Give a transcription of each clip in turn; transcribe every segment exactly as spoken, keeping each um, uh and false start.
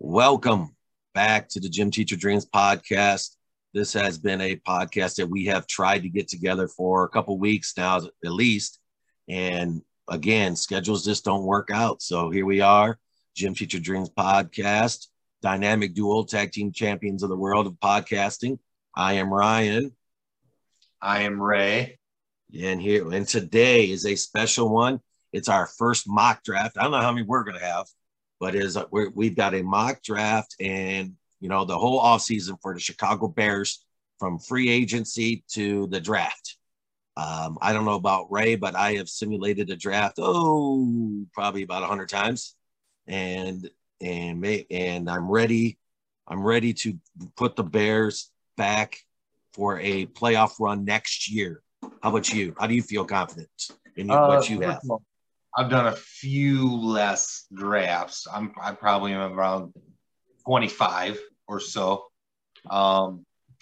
Welcome back to the Gym Teacher Dreams podcast. This has been a podcast that we have tried to get together for a couple weeks now, at least. And again, schedules just don't work out. So here we are, Gym Teacher Dreams podcast, dynamic duo tag team champions of the world of podcasting. I am Ryan. I am Ray. And here, and today is a special one. It's our first mock draft. I don't know how many we're going to have, but is we're, we've got a mock draft, and you know the whole offseason for the Chicago Bears from free agency to the draft. Um, I don't know about Ray, but I have simulated a draft oh probably about a hundred times, and and may, and I'm ready. I'm ready to put the Bears back for a playoff run next year. How about you? How do you feel confident in you, uh, what you have? I've done a few less drafts. I'm I probably am around twenty-five or so. Um,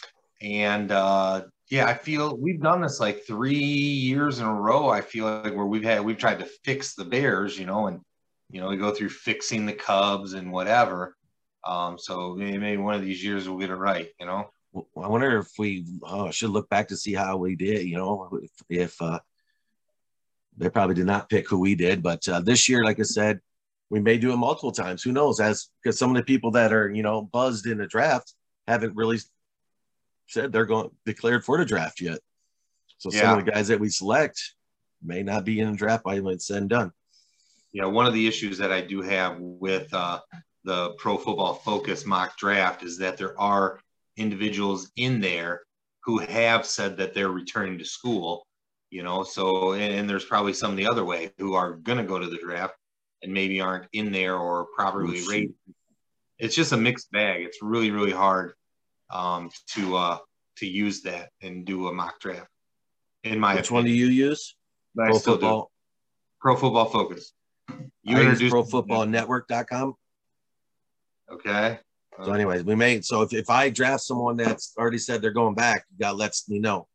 and uh, yeah, I feel we've done this like three years in a row. I feel like where we've had we've tried to fix the Bears, you know, and you know we go through fixing the Cubs and whatever. Um, so maybe one of these years we'll get it right, you know. I wonder if we oh, should look back to see how we did, you know, if, if uh, they probably did not pick who we did. But uh, this year, like I said, we may do it multiple times. Who knows? As because some of the people that are, you know, buzzed in the draft haven't really said they're going declared for the draft yet. So yeah. Some of the guys that we select may not be in the draft by when it's said and done. Yeah, one of the issues that I do have with uh, the Pro Football Focus mock draft is that there are individuals in there who have said that they're returning to school, you know, so, and, and there's probably some the other way who are going to go to the draft and maybe aren't in there or properly rated. It's just a mixed bag. It's really, really hard um, to, uh, to use that and do a mock draft. In my Which opinion. one do you use? But Pro I still Football. do. Pro Football Focus. You introduced pro football network dot com. Okay. So anyways, we made, so if, if I draft someone that's already said they're going back, you got to let me know.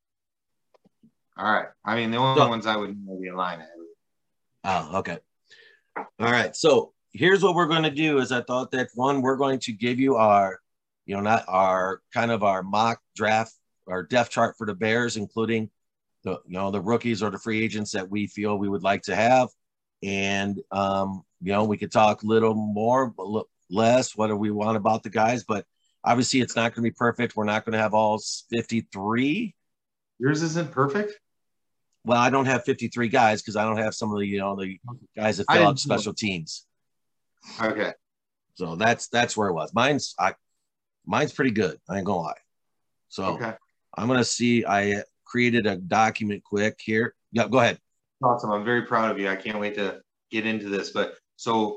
All right. I mean, the only so, ones I would know the line at. Oh, okay. All right. So here's what we're going to do is I thought that one, we're going to give you our, you know, not our kind of our mock draft, our depth chart for the Bears, including the, you know, the rookies or the free agents that we feel we would like to have. And, um, you know, we could talk a little more, a little less, what do we want about the guys, but obviously it's not going to be perfect. We're not going to have all fifty-three. Yours isn't perfect? Well, I don't have fifty-three guys because I don't have some of the, you know, the guys that fill out special teams. Okay. So that's that's where it was. Mine's I mine's pretty good. I ain't gonna lie. So okay. I'm gonna see. I created a document quick here. Yeah, go ahead. Awesome. I'm very proud of you. I can't wait to get into this. But so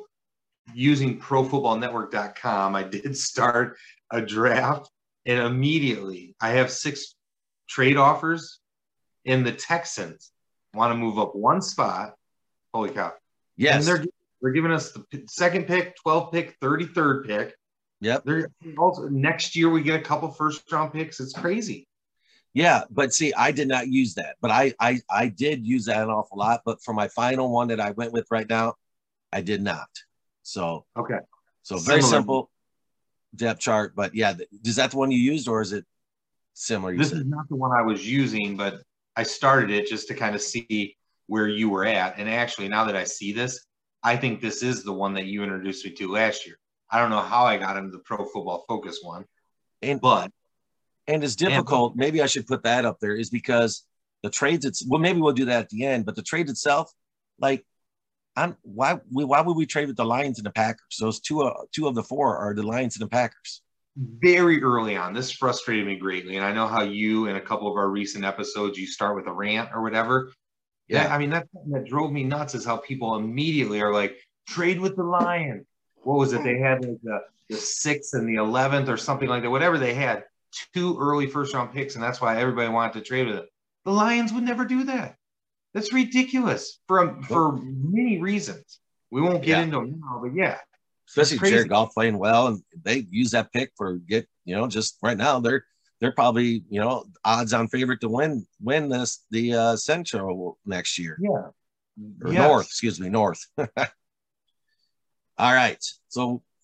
using pro football network dot com, I did start a draft, and immediately I have six trade offers, and the Texans want to move up one spot. Holy cow. Yes. And they're, they're giving us the second pick, twelfth pick, thirty-third pick. Yep. They're also, next year we get a couple first round picks. It's crazy. Yeah, but see, I did not use that, but I, I, I did use that an awful lot. But for my final one that I went with right now, I did not. So, okay. So very similar. Simple depth chart, but yeah, is that the one you used or is it similar? This said? is not the one I was using, but I started it just to kind of see where you were at. And actually, now that I see this, I think this is the one that you introduced me to last year. I don't know how I got into the Pro Football Focus one, and but and it's difficult. And, maybe I should put that up there is because the trades. It's well, maybe we'll do that at the end. But the trade itself, like. I'm, why we why would we trade with the Lions and the Packers? Those two uh, two of the four are the Lions and the Packers. Very early on, this frustrated me greatly, and I know how you in a couple of our recent episodes you start with a rant or whatever. Yeah, that, I mean that's something that drove me nuts is how people immediately are like trade with the Lions. What was it? They had like the the sixth and the eleventh or something like that. Whatever they had, two early first round picks, and that's why everybody wanted to trade with it. The Lions would never do that. That's ridiculous for for many reasons. We won't get yeah. into them now, but yeah. Especially Jared Goff playing well, and they use that pick for get you know just right now they're they're probably you know odds on favorite to win win this the uh, Central next year. Yeah, or yes. North, excuse me, North. All right, so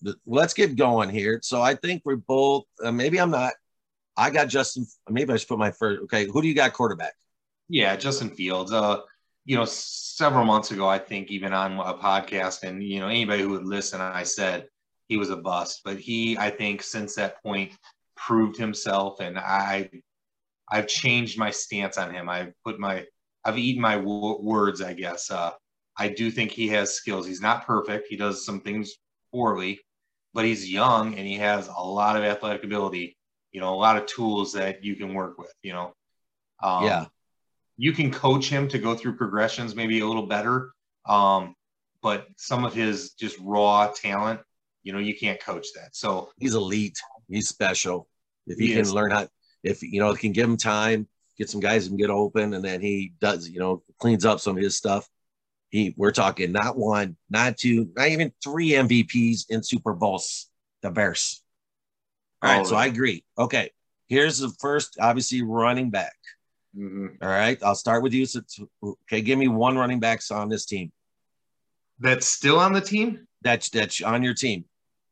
let's get going here. So I think we're both, uh, maybe I'm not, I got Justin. Maybe I should put my first. Okay. Who do you got quarterback? Yeah, Justin Fields. Uh, you know, several months ago, I think even on a podcast, and you know, anybody who would listen, I said he was a bust. But he, I think, since that point, proved himself, and I, I've changed my stance on him. I've put my, I've eaten my w- words, I guess. Uh, I do think he has skills. He's not perfect. He does some things poorly, but he's young and he has a lot of athletic ability. You know, a lot of tools that you can work with. You know, um, Yeah. you can coach him to go through progressions maybe a little better. Um, but some of his just raw talent, you know, you can't coach that. So He's elite. He's special. If he, he can is. learn how, if, you know, can give him time, get some guys who can get open, and then he does, you know, cleans up some of his stuff. He, we're talking not one, not two, not even three M V Ps in Super Bowls. The Bears. All right. All So right. I agree. Okay. Here's the first, obviously, running back. Mm-hmm. All right. I'll start with you. So, okay. Give me one running backs on this team. That's still on the team? That's that's on your team.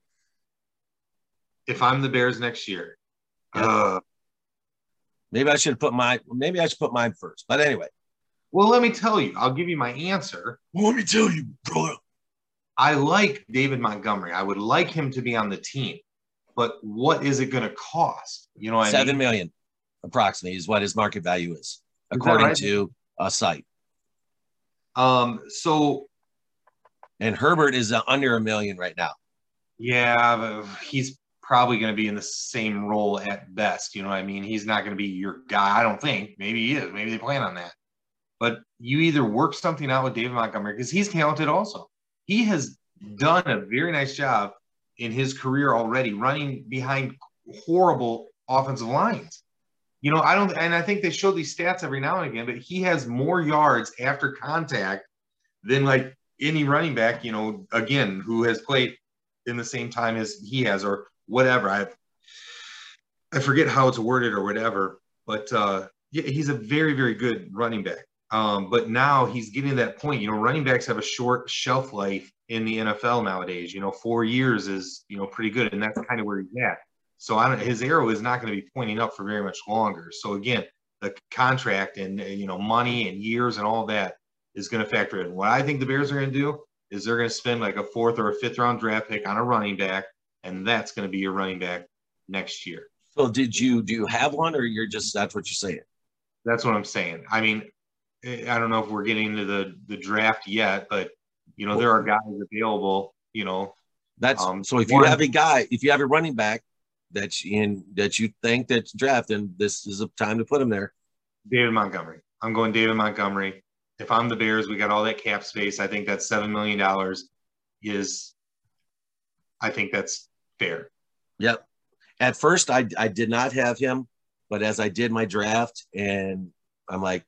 If I'm the Bears next year. Yep. Uh, maybe I should put mine. Maybe I should put mine first. But anyway. Well, let me tell you. I'll give you my answer. Well, let me tell you, brother. I like David Montgomery. I would like him to be on the team. But what is it going to cost? You know what Seven I mean? million, approximately, is what his market value is, according right? to a site. Um. So. And Herbert is uh, under a million right now. Yeah, he's probably going to be in the same role at best. You know what I mean? He's not going to be your guy. I don't think. Maybe he is. Maybe they plan on that. But you either work something out with David Montgomery because he's talented also. He has done a very nice job in his career already running behind horrible offensive lines. You know, I don't, and I think they show these stats every now and again, but he has more yards after contact than like any running back, you know, again, who has played in the same time as he has or whatever. I I forget how it's worded or whatever, but uh, yeah, he's a very, very good running back. Um, but now he's getting to that point. You know, running backs have a short shelf life in the N F L nowadays. You know, four years is, you know, pretty good, and that's kind of where he's at. So I don't, his arrow is not going to be pointing up for very much longer. So again, the contract and, you know, money and years and all that is going to factor in. What I think the Bears are going to do is they're going to spend like a fourth or a fifth round draft pick on a running back, and that's going to be your running back next year. So did you, do you have one, or you're just, that's what you're saying? That's what I'm saying. I mean, I don't know if we're getting into the, the draft yet, but, you know, there are guys available, you know. That's um, so if one, you have a guy, if you have a running back that's in, that you think that's drafting, this is a time to put him there. David Montgomery. I'm going David Montgomery. If I'm the Bears, we got all that cap space. I think that seven million dollars is, I think that's fair. Yep. At first, I, I did not have him, but as I did my draft, and I'm like,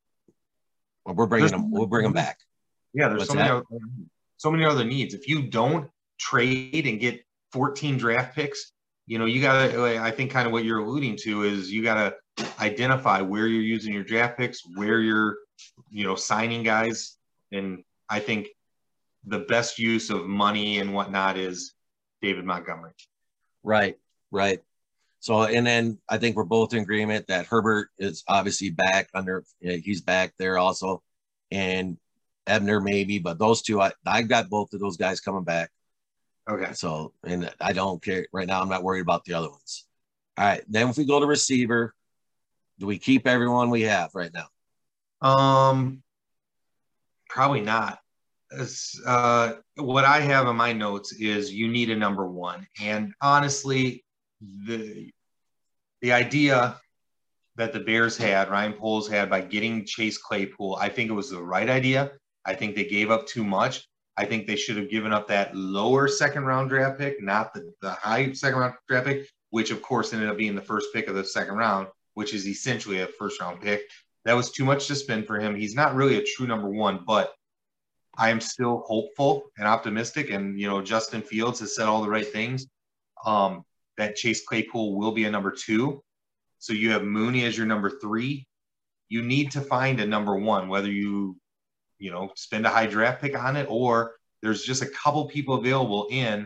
well, we're bringing There's, him, we'll bring him back. Yeah, there's What's so many, that? other, so many other needs. If you don't trade and get fourteen draft picks, you know, you got to, I think kind of what you're alluding to is you got to identify where you're using your draft picks, where you're, you know, signing guys. And I think the best use of money and whatnot is David Montgomery. Right, right. So, and then I think we're both in agreement that Herbert is obviously back under, you know, he's back there also. And Ebner maybe, but those two, I, I got both of those guys coming back. Okay. So, and I don't care right now. I'm not worried about the other ones. All right. Then if we go to receiver, do we keep everyone we have right now? Um, probably not. Uh, what I have in my notes is you need a number one. And honestly, the the idea that the Bears had, Ryan Poles had by getting Chase Claypool, I think it was the right idea. I think they gave up too much. I think they should have given up that lower second round draft pick, not the, the high second round draft pick, which of course ended up being the first pick of the second round, which is essentially a first round pick. That was too much to spend for him. He's not really a true number one, but I am still hopeful and optimistic. And, you know, Justin Fields has said all the right things, um, that Chase Claypool will be a number two. So you have Mooney as your number three. You need to find a number one, whether you, you know, spend a high draft pick on it or there's just a couple people available in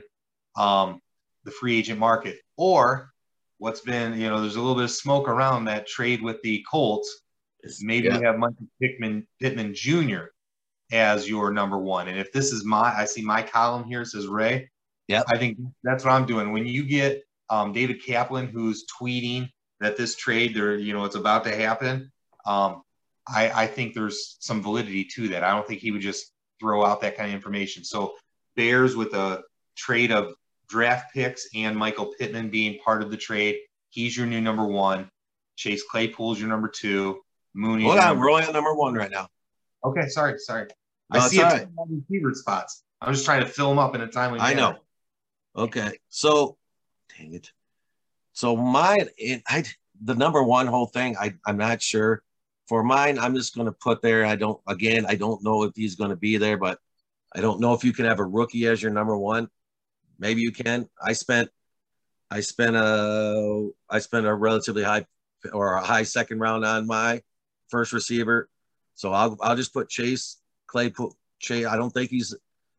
um, the free agent market. Or what's been, you know, there's a little bit of smoke around that trade with the Colts. Maybe yeah. you have Michael Pittman, Pittman Junior as your number one. And if this is my, I see my column here says Ray. Yep. I think that's what I'm doing. When you get um, David Kaplan, who's tweeting that this trade, there, you know, it's about to happen. Um, I, I think there's some validity to that. I don't think he would just throw out that kind of information. So Bears with a trade of draft picks and Michael Pittman being part of the trade. He's your new number one. Chase Claypool's your number two. Mooney's Hold your on, number we're only on number one right now. Okay, sorry, sorry. No, I it's see a all ton right. of receiver spots. I'm just trying to fill them up in a timely I manner. know. Okay, so dang it. So mine, it, I the number one whole thing, I I'm not sure. For mine, I'm just going to put there. I don't. Again, I don't know if he's going to be there, but I don't know if you can have a rookie as your number one. Maybe you can. I spent, I spent a, I spent a relatively high or a high second round on my first receiver. So I'll I'll just put Chase Claypool. Chase. I don't think he's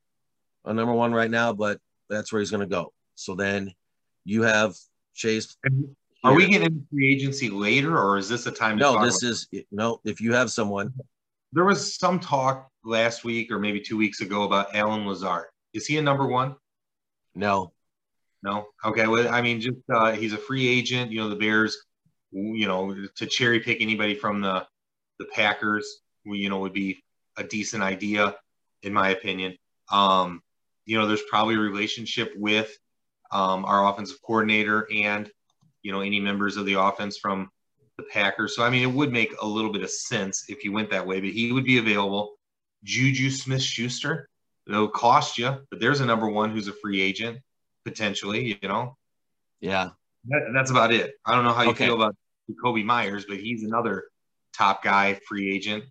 a number one right now, but that's where he's going to go. So then you have Chase. Are we getting into free agency later, or is this a time to no, talk this about is no. If you have someone, There was some talk last week or maybe two weeks ago about Alan Lazard. Is he a number one? no, No. Okay. Well, I mean, just uh, he's a free agent. You know, the Bears, you know, to cherry pick anybody from the the Packers, you know, would be a decent idea, in my opinion. Um, you know, there's probably a relationship with um, our offensive coordinator and, you know, any members of the offense from the Packers. So, I mean, it would make a little bit of sense if you went that way, but he would be available. Juju Smith-Schuster, it'll cost you, but there's a number one who's a free agent, potentially, you know. yeah, That, that's about it. I don't know how you okay. feel about Jacoby Myers, but he's another top guy, free agent.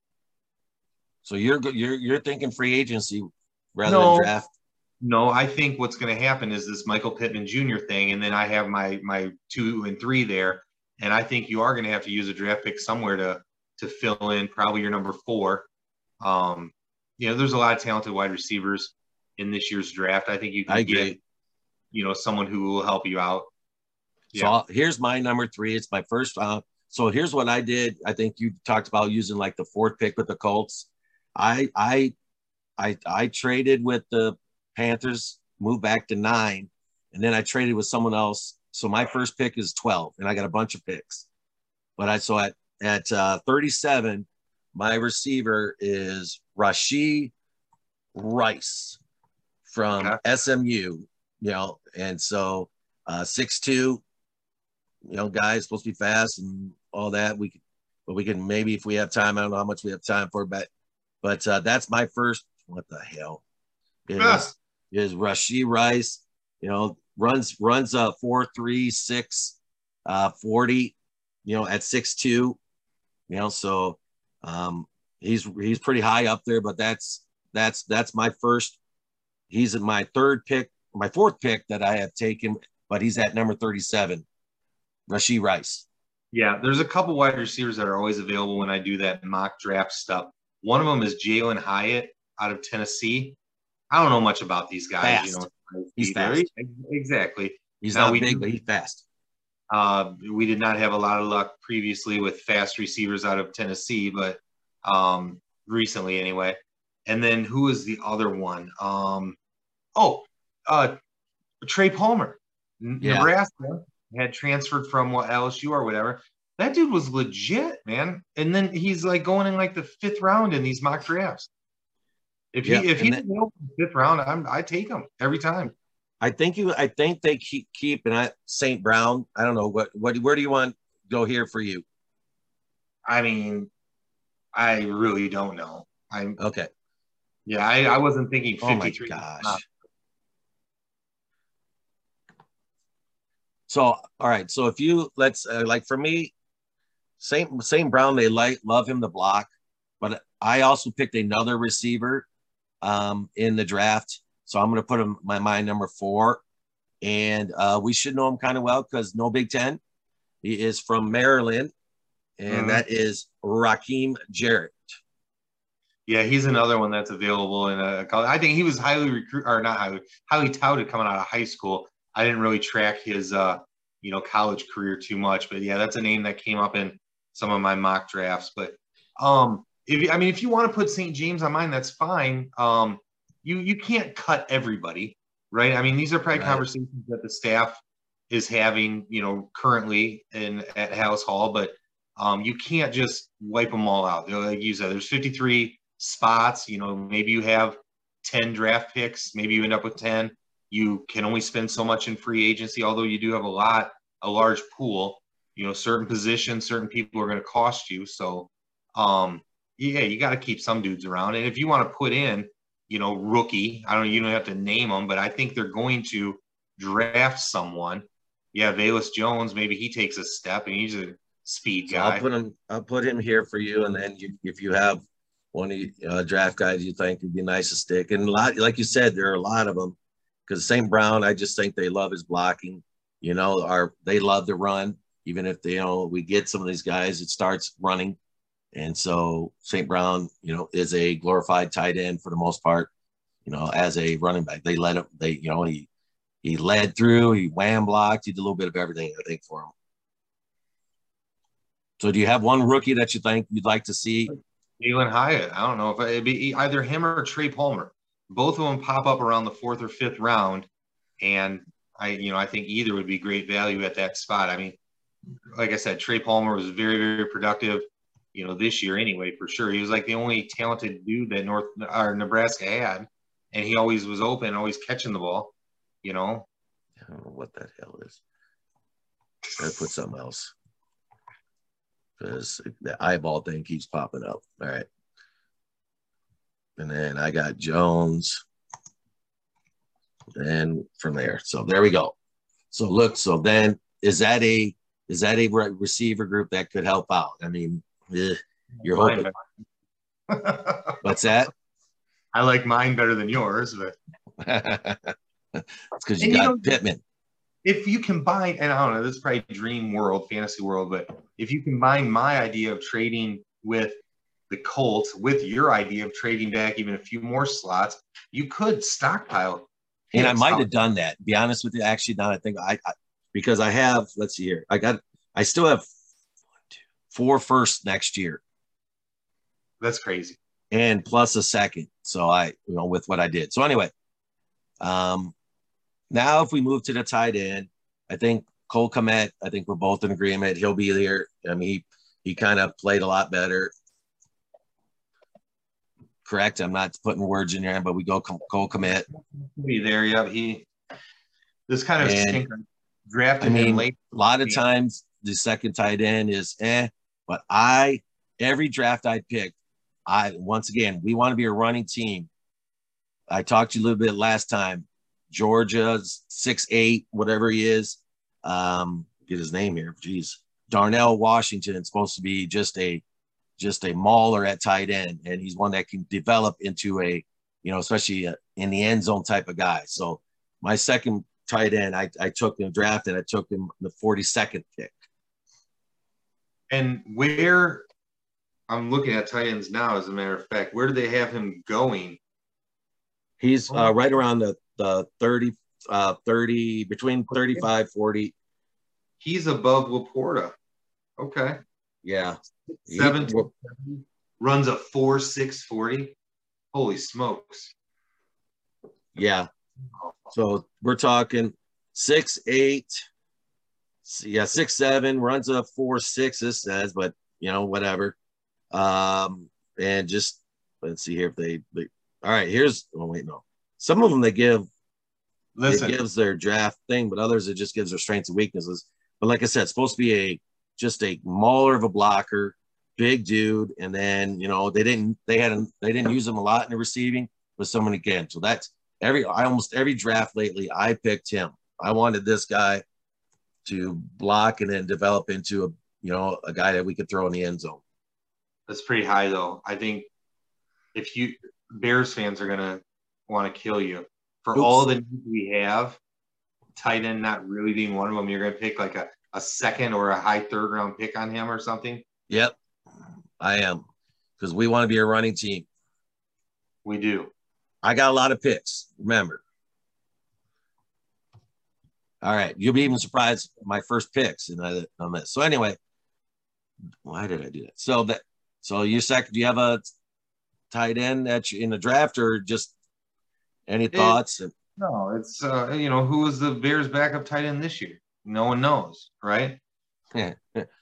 So you're you're you're thinking free agency rather No. than draft. No, I think what's going to happen is this Michael Pittman Junior thing, and then I have my my two and three there, and I think you are going to have to use a draft pick somewhere to to fill in probably your number four. Um, you know, there's a lot of talented wide receivers in this year's draft. I think you can I get, agree. you know, someone who will help you out. So I'll, here's my number three. It's my first round. So here's what I did. I think you talked about using like the fourth pick with the Colts. I I I I traded with the Panthers, moved back to nine, and then I traded with someone else. So my first pick is twelve, and I got a bunch of picks. But I so at at uh, thirty-seven, my receiver is Rashee Rice from Okay. S M U. You know, and so uh, six two, you know, guys supposed to be fast and all that. We could, but we can maybe if we have time. I don't know how much we have time for, but but uh, that's my first. What the hell is Ah. is Rashee Rice? You know, runs runs a uh, four three six uh, forty. You know, at six two. You know, so um, he's he's pretty high up there. But that's that's that's my first. He's my third pick, my fourth pick that I have taken, but he's at number thirty-seven. Rashee Rice. Yeah, there's a couple wide receivers that are always available when I do that mock draft stuff. One of them is Jalen Hyatt out of Tennessee. I don't know much about these guys. Fast. You know, He's fast. Exactly. He's Now, not we big, do- but he's fast. Uh, we did not have a lot of luck previously with fast receivers out of Tennessee, but um, recently anyway. And then who is the other one? Um, oh, uh, Trey Palmer, N- Yeah. Nebraska, had transferred from what, L S U or whatever. That dude was legit, man. And then he's like going in like the fifth round in these mock drafts. If he Yeah, if and he's that- in the fifth round, I'm I take him every time. I think you. I think they keep keep and I Saint Brown. I don't know what what. Where do you want to go here for you? I mean, I really don't know. I'm Okay. yeah, I, I wasn't thinking Oh my fifty-three. gosh. So all right. So if you let's uh, like for me, Saint Saint Brown, they like love him to block, but I also picked another receiver um, in the draft. So I'm going to put him my my number four, and uh, we should know him kind of well because no Big Ten. He is from Maryland, and Mhm. that is Raheem Jarrett. Yeah, he's another one that's available in a college. I think he was highly recruit or not highly highly touted coming out of high school. I didn't really track his uh you know college career too much, but yeah, that's a name that came up in some of my mock drafts. But um, if I mean if you want to put Saint James on mine, that's fine. Um, you you can't cut everybody, right? I mean these are probably Right. conversations that the staff is having, you know, currently in at House Hall, but um, you can't just wipe them all out. You know, like you said, there's fifty-three spots. You know, maybe you have ten draft picks. Maybe you end up with ten. You can only spend so much in free agency, although you do have a lot, a large pool. You know, certain positions, certain people are going to cost you. So, um, yeah, you got to keep some dudes around. And if you want to put in, you know, rookie, I don't know, you don't have to name them, but I think they're going to draft someone. Yeah, Velus Jones, maybe he takes a step and he's a speed So guy. I'll put him. I'll put him here for you, and then you, if you have one of the uh, draft guys you think would be nice to stick, and a lot, like you said, there are a lot of them. Because Saint Brown, I just think they love his blocking. You know, are they love to run? Even if they, you know, we get some of these guys, it starts running, and so Saint Brown, you know, is a glorified tight end for the most part. You know, as a running back, they let him. They, you know, he he led through, he wham blocked, he did a little bit of everything. I think for him. So do you have one rookie that you think you'd like to see? Jalen Hyatt. I don't know if it'd be either him or Trey Palmer. Both of them pop up around the fourth or fifth round, and I, you know, I think either would be great value at that spot. I mean, like I said, Trey Palmer was very, very productive, you know, this year anyway, for sure. He was like the only talented dude that North or Nebraska had, and he always was open, always catching the ball, you know. I don't know what that hell is. Gotta put something else. Because the eyeball thing keeps popping up. All right. And then I got Jones. And from there. So there we go. So look, so then is that a is that a re- receiver group that could help out? I mean, eh, you're hoping. What's that? I like mine better than yours, but it's because you and got you know, Pittman. If you combine, and I don't know, this is probably dream world, fantasy world, but if you combine my idea of trading with the Colts with your idea of trading back even a few more slots, you could stockpile. And I might have done that. To be honest with you, actually, now I think I, I because I have. Let's see here. I got. I still have one, two, four firsts next year. That's crazy. And plus a second. So I, you know, with what I did. So anyway, um, now if we move to the tight end, I think Cole Kmet. I think we're both in agreement. He'll be there. I mean, he he kind of played a lot better. Correct. I'm not putting words in there, but we go Cole Kmet. Be there, yeah. He this kind of stinker drafted I mean, him late. A lot of times the second tight end is eh, but I every draft I picked, I once again we want to be a running team. I talked to you a little bit last time. Georgia's six eight, whatever he is. Um, get his name here. Jeez. Darnell Washington is supposed to be just a just a mauler at tight end, and he's one that can develop into a, you know, especially a, in the end zone type of guy. So my second tight end, I, I took him drafted. I took him the forty-second pick. And where I'm looking at tight ends now, as a matter of fact, where do they have him going? He's uh, right around the the thirty, uh, thirty between thirty-five, forty. He's above Laporta. Okay. Yeah. Seven he, runs a four six forty. Holy smokes. Yeah. So we're talking six eight. Yeah, six seven, runs a four six, this says, but you know, whatever. Um, and just let's see here if they, they all right, here's oh wait, no. Some of them they give Listen. It gives their draft thing, but others it just gives their strengths and weaknesses. But like I said, it's supposed to be a just a mauler of a blocker, big dude, and then you know they didn't they had they didn't use him a lot in the receiving, but someone again. So that's every I almost every draft lately I picked him. I wanted this guy to block and then develop into a you know a guy that we could throw in the end zone. That's pretty high though. I think if you Bears fans are gonna want to kill you for Oops. all the needs we have. Tight end not really being one of them. You're gonna pick like a a second or a high third round pick on him or something? Yep, I am. Because we want to be a running team. We do. I got a lot of picks. Remember. All right, you'll be even surprised my first picks and on this. So anyway, why did I do that? So that so you second. Do you have a tight end that you in the draft, or just any thoughts? It, no, it's uh, you know, who was the Bears' backup tight end this year? No one knows, right? Yeah.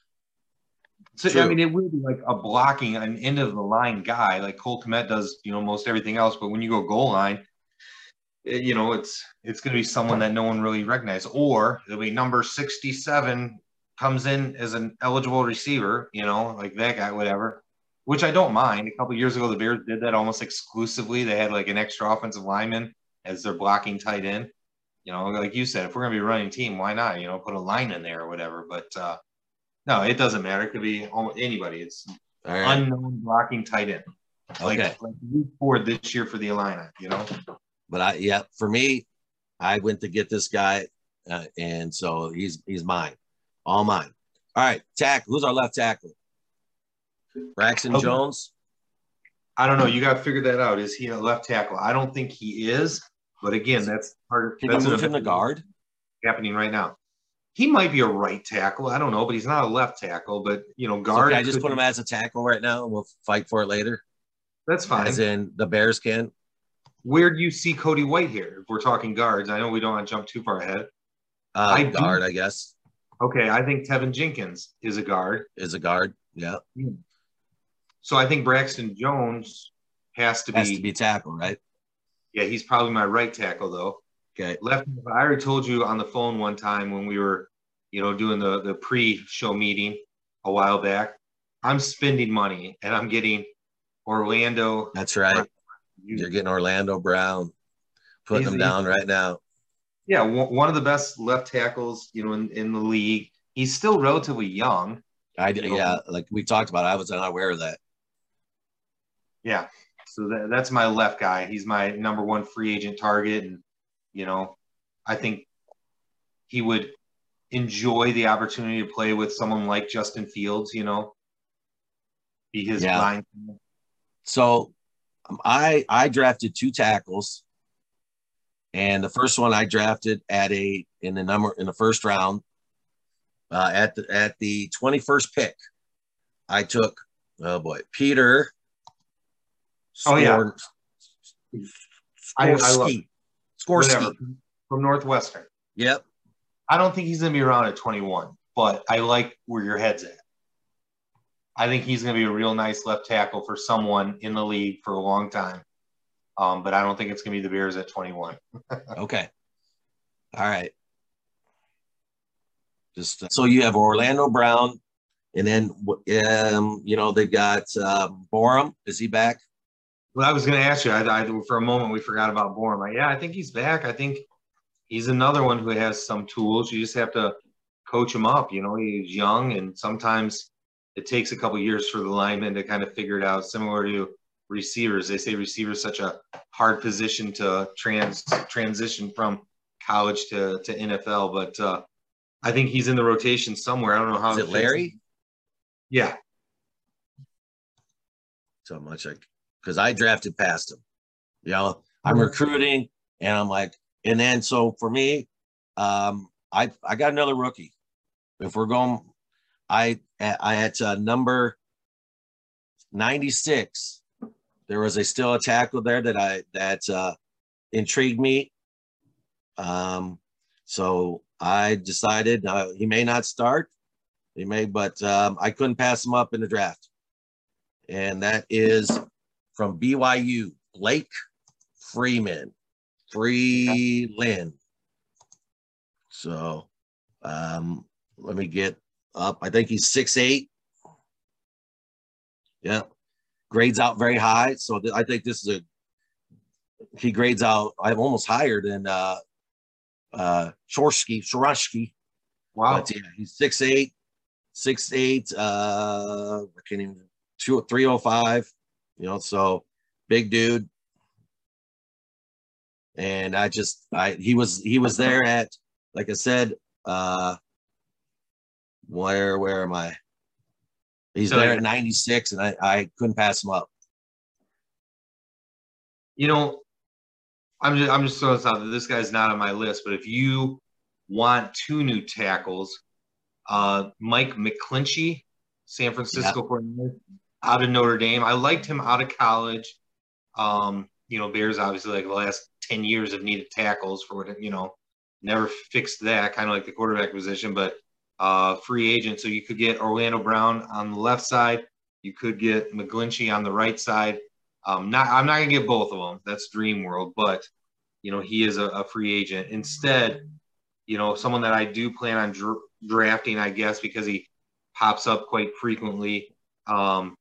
So True. I mean, it would be like a blocking, an end of the line guy, like Cole Kmet does, you know, most everything else. But when you go goal line, it, you know, it's it's going to be someone that no one really recognizes, or it'll be number sixty-seven comes in as an eligible receiver, you know, like that guy, whatever. Which I don't mind. A couple of years ago, the Bears did that almost exclusively. They had like an extra offensive lineman as their blocking tight end. You know, like you said, if we're going to be running team, why not? You know, put a line in there or whatever. But uh, no, it doesn't matter. It could be almost anybody. It's All right. unknown blocking tight end. Like, okay. like Luke Ford this year for the Illini, you know? But I, yeah, for me, I went to get this guy, uh, and so he's he's mine, all mine. All right, tackle. Who's our left tackle? Braxton okay. Jones. I don't know. You got to figure that out. Is he a left tackle? I don't think he is. But again, that's part of. Can that's you move him to guard? Happening right now. He might be a right tackle. I don't know, but he's not a left tackle. But you know, guard. So can I just put him as a tackle right now, and we'll fight for it later? That's fine. As in the Bears can. Where do you see Cody White here? If we're talking guards, I know we don't want to jump too far ahead. Uh, I guard, do. I guess. Okay, I think Tevin Jenkins is a guard. Is a guard, yeah. So I think Braxton Jones has to has be to be tackle, right? Yeah, he's probably my right tackle though. Okay. Left. I already told you on the phone one time when we were, you know, doing the the pre-show meeting a while back. I'm spending money and I'm getting Orlando. That's right. You're getting Orlando Brown, putting he's, them down right now. Yeah, one of the best left tackles, you know, in, in the league. He's still relatively young. I you know? Yeah, like we talked about. I was not aware of that. Yeah, so that, that's my left guy. He's my number one free agent target, and you know, I think he would enjoy the opportunity to play with someone like Justin Fields. You know, be his yeah. line. So. I I drafted two tackles, and the first one I drafted at a in the number in the first round, uh, at the at the twenty-first pick, I took oh boy Peter. Oh yeah, I, I love Skorsky from Northwestern. Yep. I don't think he's gonna be around at twenty-one, but I like where your head's at. I think he's going to be a real nice left tackle for someone in the league for a long time. Um, but I don't think it's going to be the Bears at twenty-one. Okay. All right. Just uh, so you have Orlando Brown, and then um, you know they got uh, Borum. Is he back? Well, I was going to ask you. I, I, for a moment we forgot about Borum. Like, yeah, I think he's back. I think he's another one who has some tools. You just have to coach him up. You know, he's young, and sometimes it takes a couple of years for the linemen to kind of figure it out, similar to receivers. They say receivers is such a hard position to trans transition from college to, to N F L, but uh, I think he's in the rotation somewhere. I don't know how. Is it Larry? Yeah. So much like because I drafted past him. You know, I'm recruiting, and I'm like, and then so for me, um, I I got another rookie. If we're going. I I at uh, number ninety-six. There was a still a tackle there that I that uh, intrigued me. Um, so I decided uh, he may not start. He may, but um, I couldn't pass him up in the draft, and that is from B Y U, Blake Freeman, Freeland. So um, let me get. Up, I think he's six eight. Yeah, grades out very high. So th- I think this is a he grades out. I'm almost higher than uh, uh, Shorsky, Shorashki. Wow, but yeah, he's six eight, six eight. Uh, I can't even two three oh five. You know, so big dude. And I just I he was he was there at like I said. Uh, Where where am I? He's so, there at ninety-six, and I, I couldn't pass him up. You know, I'm just I'm just throwing this out that this guy's not on my list, but if you want two new tackles, uh, Mike McClinchy, San Francisco coordinator, out of Notre Dame. I liked him out of college. Um, you know, Bears obviously like the last ten years have needed tackles for what, you know, never fixed that, kind of like the quarterback position, but uh, free agent. So you could get Orlando Brown on the left side. You could get McGlinchey on the right side. Um, not, I'm not going to get both of them. That's dream world, but, you know, he is a, a free agent. Instead, you know, someone that I do plan on dr- drafting, I guess, because he pops up quite frequently. Um,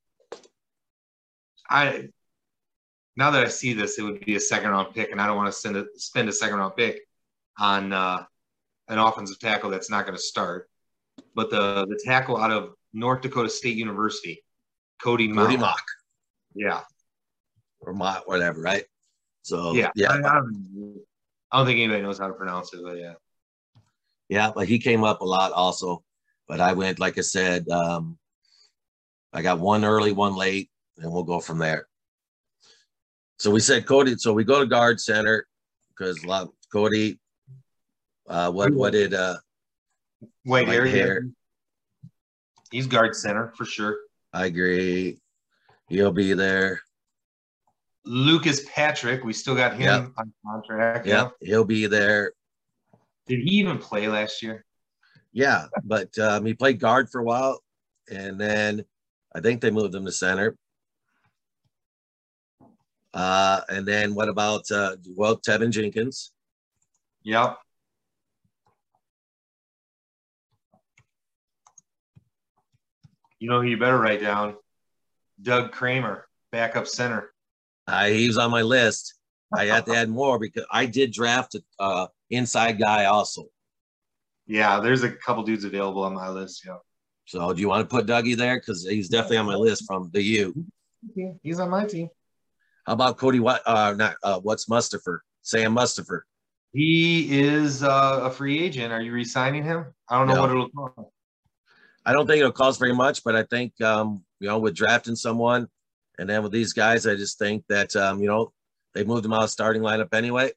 I now that I see this, it would be a second round pick, and I don't want to send a, spend a second round pick on uh, an offensive tackle that's not going to start. But the the tackle out of North Dakota State University, Cody Mauch. Cody Mauch. Yeah. Or Mott, whatever, right? So yeah, yeah. I, I, don't, I don't think anybody knows how to pronounce it, but yeah. Yeah, but he came up a lot also. But I went, like I said, um, I got one early, one late, and we'll go from there. So we said Cody. So we go to guard center because Cody. Uh, what what did uh, Wait, here? He's guard center for sure. I agree. He'll be there. Lucas Patrick, we still got him yep. on contract. Yeah, he'll be there. Did he even play last year? Yeah, but um, he played guard for a while, and then I think they moved him to center. Uh, and then what about uh, well, Tevin Jenkins? Yep. You know who you better write down? Doug Kramer, backup center. Uh, he was on my list. I had to add more because I did draft an uh, inside guy also. Yeah, there's a couple dudes available on my list. Yeah. So do you want to put Dougie there? Because he's definitely on my list from the U. Yeah, he's on my team. How about Cody? What? Uh, not uh, what's Mustipher? Sam Mustipher. He is uh, a free agent. Are you re-signing him? I don't know no. what it'll cost. I don't think it'll cost very much, but I think um, you know, with drafting someone. And then with these guys, I just think that, um, you know, they moved him out of starting lineup anyway.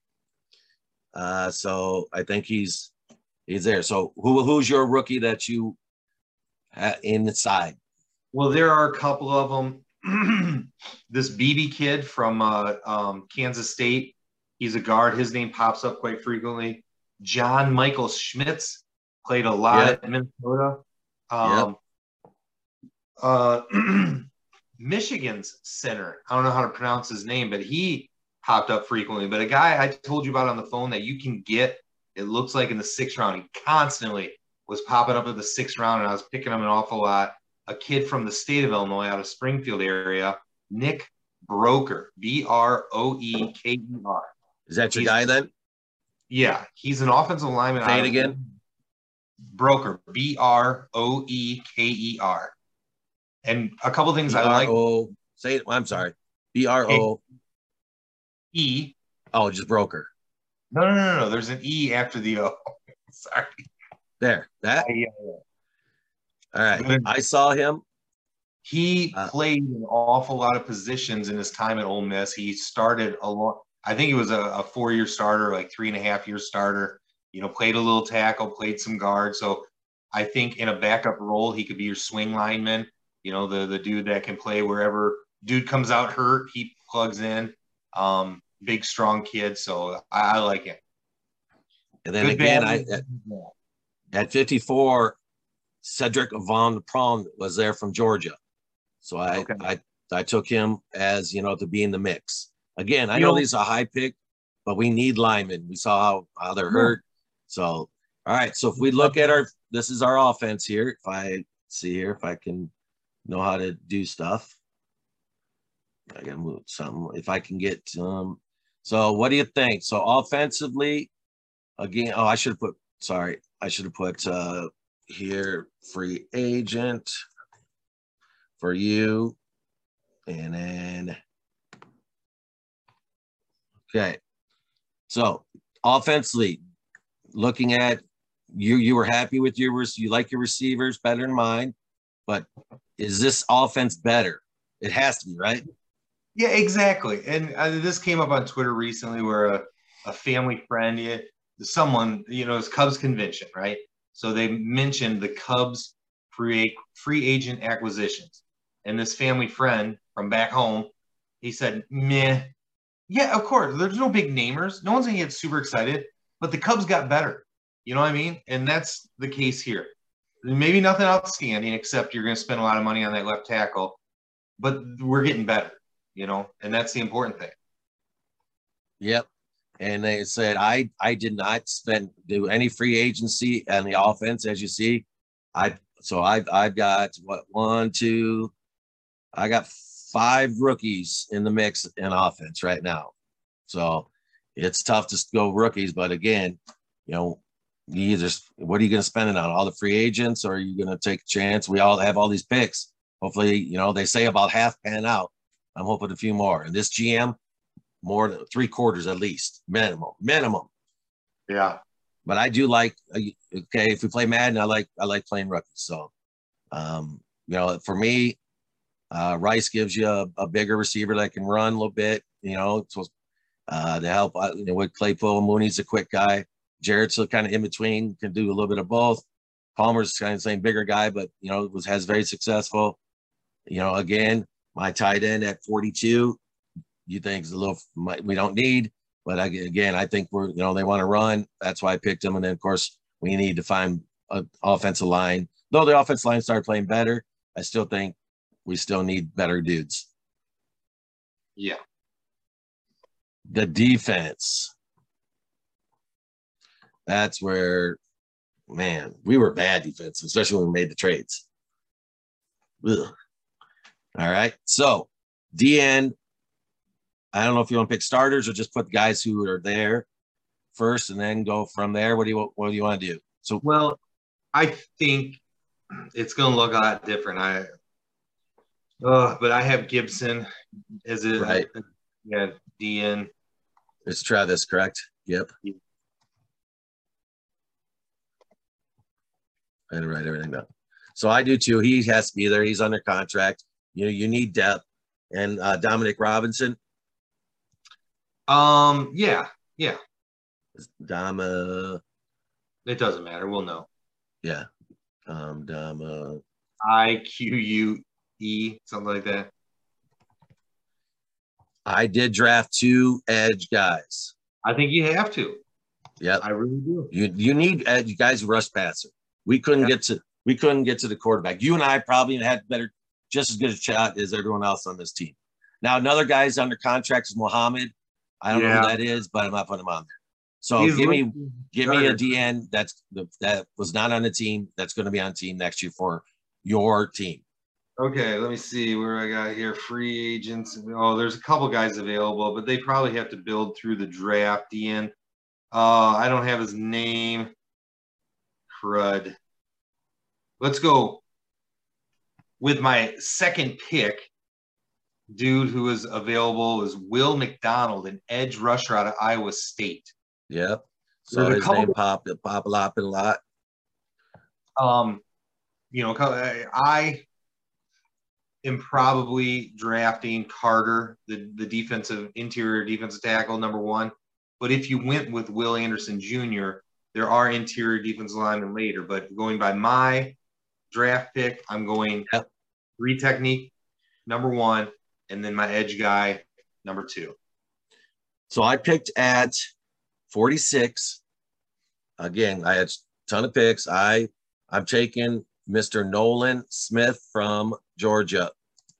Uh, so I think he's he's there. So who who's your rookie that you had inside? Well, there are a couple of them. This B B kid from uh, um, Kansas State, he's a guard. His name pops up quite frequently. John Michael Schmitz played a lot yep. at Minnesota. Um, yep. uh, Michigan's center. I don't know how to pronounce his name, but he popped up frequently. But a guy I told you about on the phone that you can get, it looks like in the sixth round, he constantly was popping up in the sixth round, and I was picking him an awful lot. A kid from the state of Illinois out of Springfield area, Nick Broker, B R O E K E R. Is that your he's, guy then? Yeah, he's an offensive lineman. Say it again. Broker, B R O E K E R. And a couple things I like. Say it. I'm sorry. B R O E. Oh, just Broker. No, no, no, no. There's an E after the O. Sorry. There. That. Yeah. All right. I saw him. He uh, played an awful lot of positions in his time at Ole Miss. He started a lot. I think he was a, a four-year starter, like three and a half year starter. You know, played a little tackle, played some guard. So I think in a backup role, he could be your swing lineman. You know, the the dude that can play wherever dude comes out hurt, he plugs in. Um, big, strong kid. So I, I like him. And then Good again, I at, at fifty-four, Cedric Von Prom was there from Georgia. So I, okay. I I took him as, you know, to be in the mix. Again, I you know, know these are high pick, but we need linemen. We saw how, how they're hurt. So, all right. So if we look at our, this is our offense here. If I see here, if I can know how to do stuff. I gotta move something. If I can get um so what do you think? So offensively, again, oh, I should have put sorry, I should have put uh here free agent for you. And then okay. So offensively, looking at you, you were happy with your you like your receivers better than mine, but is this offense better? It has to be, right? Yeah, exactly. And uh, this came up on Twitter recently where a, a family friend, yeah, someone, you know, it's Cubs convention, right? So they mentioned the Cubs free free agent acquisitions. And this family friend from back home, he said, meh. Yeah, of course. There's no big namers. No one's gonna get super excited, but the Cubs got better. You know what I mean? And that's the case here. Maybe nothing outstanding except you're gonna spend a lot of money on that left tackle, but we're getting better, you know, and that's the important thing. Yep. And they said I I did not spend do any free agency on the offense, as you see. I so I've I've got what one, two, I got five rookies in the mix in offense right now. So it's tough to go rookies, but again, you know, you either what are you going to spend it on? All the free agents, or are you going to take a chance? We all have all these picks. Hopefully, you know, they say about half pan out. I'm hoping a few more. And this G M, more than three quarters at least, minimum, minimum. Yeah. But I do like, okay, if we play Madden, I like I like playing rookies. So, um, you know, for me, uh, Rice gives you a, a bigger receiver that can run a little bit, you know, so, uh, to help, uh, you know, with Claypool. Mooney's a quick guy. Jarrett's kind of in between, can do a little bit of both. Palmer's kind of the same bigger guy, but, you know, was has very successful. You know, again, my tight end at forty-two, you think is a little, we don't need, but I, again, I think we're, you know, they want to run. That's why I picked them. And then, of course, we need to find an offensive line. Though the offensive line started playing better, I still think we still need better dudes. Yeah. The defense. That's where, man, we were bad defense, especially when we made the trades. Ugh. All right. So, D N, I don't know if you want to pick starters or just put guys who are there first and then go from there. What do you what do you want to do? So, well, I think it's going to look a lot different. I, uh, but I have Gibson as a right. Yeah, D N. It's Travis, correct? Yep. Yeah. I had to write everything down. So I do too. He has to be there. He's under contract. You know, you need depth. And uh, Dominic Robinson. Um. Yeah. Yeah. Dama. It doesn't matter. We'll know. Yeah. Um. Dama. I Q U E, something like that. I did draft two edge guys. I think you have to. Yep. I really do. You you need edge guys rush passer. We couldn't yep. get to we couldn't get to the quarterback. You and I probably had better, just as good a shot as everyone else on this team. Now another guy's under contract is Muhammad. I don't yeah. know who that is, but I'm not putting him on there. So He's give me give me a D N that's that was not on the team that's going to be on the team next year for your team. Okay, let me see where I got here. Free agents. Oh, there's a couple guys available, but they probably have to build through the draft. D N. Uh, I don't have his name. Crud. Let's go with my second pick. Dude who is available is Will McDonald, an edge rusher out of Iowa State. Yep. So his name popped pop a lot a lot. Um, you know, I am probably drafting Carter, the, the defensive interior defensive tackle, number one. But if you went with Will Anderson Junior, there are interior defensive linemen later. But going by my draft pick, I'm going yep. three technique, number one, and then my edge guy, number two. So I picked at forty-six. Again, I had a ton of picks. I, I'm taking Mister Nolan Smith from Georgia.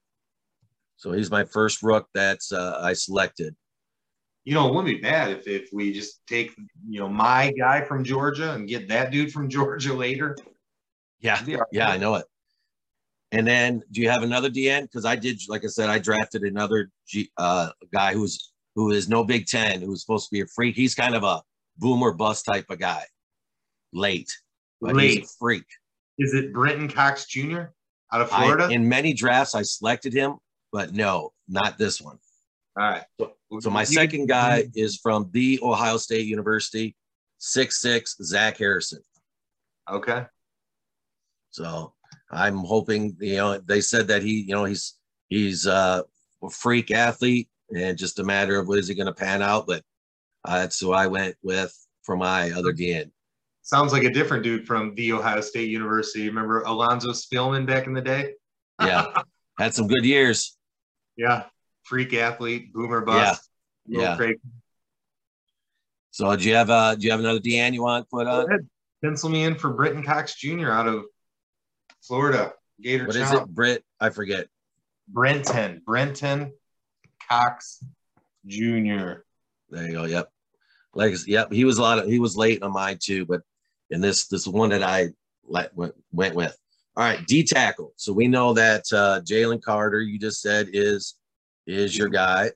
So he's my first rook that's uh, I selected. You know, it wouldn't be bad if, if we just take, you know, my guy from Georgia and get that dude from Georgia later. Yeah, yeah, I know it. And then do you have another D N? Because I did, like I said, I drafted another G, uh, guy who's who is no Big Ten, who was supposed to be a freak. He's kind of a boomer bust type of guy. Late. But Late. He's a freak. Is it Brenton Cox Junior out of Florida? I, in many drafts, I selected him, but no, not this one. All right. So, so my second guy is from the Ohio State University, six six, Zach Harrison. Okay. So I'm hoping, you know, they said that he, you know, he's he's uh, a freak athlete, and just a matter of what is he going to pan out. But uh, that's who I went with for my other D N. Sounds like a different dude from the Ohio State University. Remember Alonzo Spielman back in the day? Yeah, had some good years. Yeah, freak athlete, boomer bust. Yeah, yeah. Craig. So do you have uh do you have another D N you want to put on? Go ahead. Pencil me in for Brenton Cox Junior out of Florida. Gator What Chomp. is it? Britt? I forget. Brenton. Brenton Cox Junior There you go. Yep. Like yep, he was a lot of he was late on mine too, but in this this one that I let went, went with. All right, D tackle. So we know that uh Jalen Carter, you just said, is is your guy.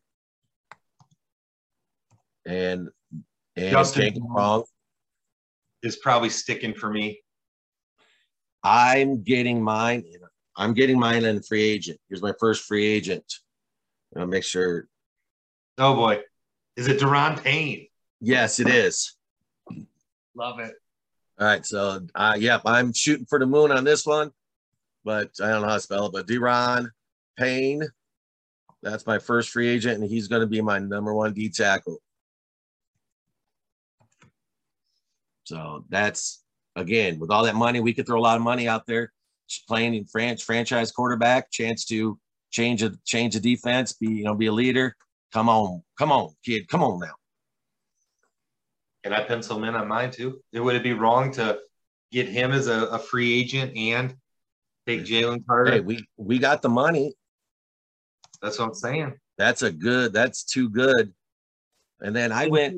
And and Justin Jake Wrong is probably sticking for me. I'm getting mine. I'm getting mine in free agent. Here's my first free agent. I'll make sure. Oh boy. Is it Deron Payne? Yes, it is. Love it. All right. So uh yep, I'm shooting for the moon on this one, but I don't know how to spell it, but Deron Payne. That's my first free agent, and he's going to be my number one D tackle. So that's, again, with all that money, we could throw a lot of money out there. Just playing in French franchise quarterback, chance to change a change the defense, be you know be a leader. Come on, come on, kid, come on now. Can I pencil him in on mine too? Would it be wrong to get him as a, a free agent and take Jalen Carter? Hey, we we got the money. That's what I'm saying. That's a good. That's too good. And then I went.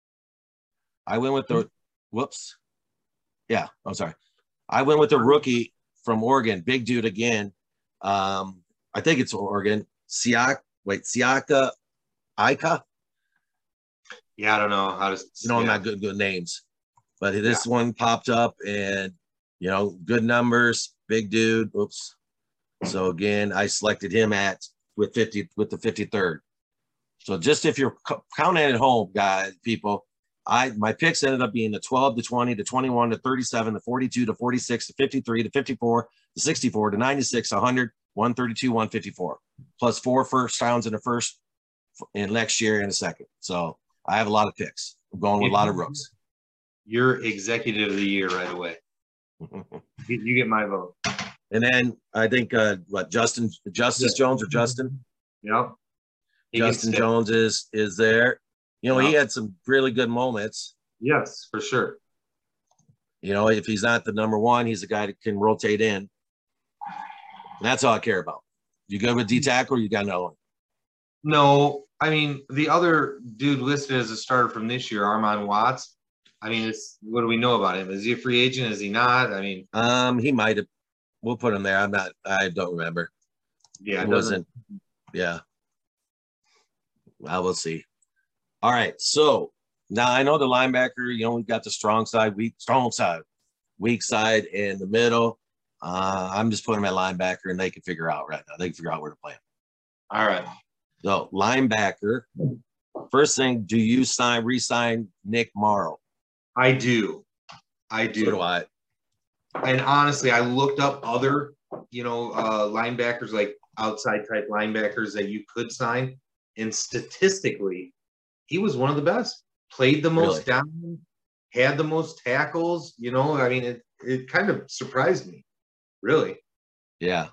I went with the. Whoops. Yeah, I'm sorry. I went with the rookie from Oregon, big dude again. Um, I think it's Oregon. Siak, wait, Siaka Ika. Yeah, I don't know how to. You know, yeah. I'm not good good names, but this Yeah. one popped up, and you know, good numbers, big dude. Oops. So again, I selected him at with fifty with the fifty-third. So just if you're counting at home, guys, people. I my picks ended up being the twelve to twenty to twenty-one to thirty-seven to forty-two to forty-six to fifty-three to fifty-four to sixty-four to ninety-six, one hundred, one thirty-two, one fifty-four, plus four first rounds in the first and next year in a second. So I have a lot of picks. I'm going with a lot of rooks. You're executive of the year right away. you, you get my vote. And then I think uh, what Justin Justice yeah. Jones or Justin? Yep. He Justin Jones is is there. You know, he had some really good moments. Yes, for sure. You know, if he's not the number one, he's the guy that can rotate in. And that's all I care about. You good with D tackle or you got another one? No, I mean, the other dude listed as a starter from this year, Armon Watts. I mean, it's what do we know about him? Is he a free agent? Is he not? I mean, um, he might have. We'll put him there. I'm not. I don't remember. Yeah, it wasn't. Yeah. Well, we'll see. All right. So now I know the linebacker. You know, we've got the strong side, weak, strong side, weak side, in the middle. Uh, I'm just putting them at linebacker, and they can figure out right now. They can figure out where to play him. All right. So linebacker. First thing, do you sign re-sign Nick Morrow? I do. I do. So do I. And honestly, I looked up other, you know, uh, linebackers, like outside type linebackers that you could sign. And statistically, he was one of the best. Played the most Really? down, had the most tackles. You know, I mean, it, it kind of surprised me, really. Yeah.